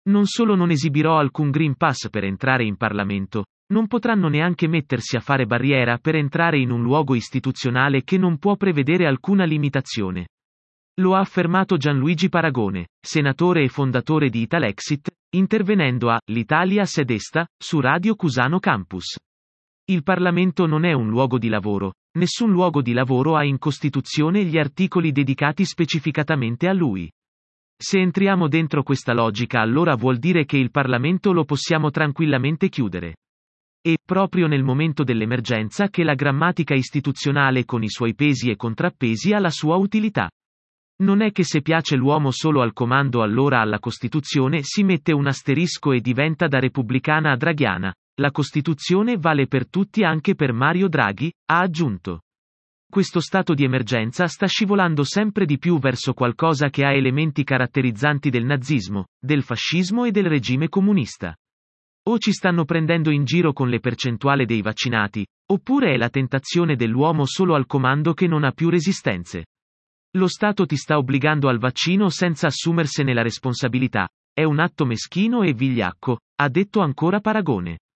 Non solo non esibirò alcun Green Pass per entrare in Parlamento, non potranno neanche mettersi a fare barriera per entrare in un luogo istituzionale che non può prevedere alcuna limitazione. Lo ha affermato Gianluigi Paragone, senatore e fondatore di Italexit, intervenendo a L'Italia s'è desta, su Radio Cusano Campus. Il Parlamento non è un luogo di lavoro, nessun luogo di lavoro ha in Costituzione gli articoli dedicati specificatamente a lui. Se entriamo dentro questa logica, allora vuol dire che il Parlamento lo possiamo tranquillamente chiudere. È proprio nel momento dell'emergenza che la grammatica istituzionale con i suoi pesi e contrappesi ha la sua utilità. Non è che se piace l'uomo solo al comando allora alla Costituzione si mette un asterisco e diventa da repubblicana a draghiana. La Costituzione vale per tutti, anche per Mario Draghi, ha aggiunto. Questo stato di emergenza sta scivolando sempre di più verso qualcosa che ha elementi caratterizzanti del nazismo, del fascismo e del regime comunista. O ci stanno prendendo in giro con le percentuali dei vaccinati, oppure è la tentazione dell'uomo solo al comando che non ha più resistenze. Lo Stato ti sta obbligando al vaccino senza assumersene la responsabilità. È un atto meschino e vigliacco, ha detto ancora Paragone.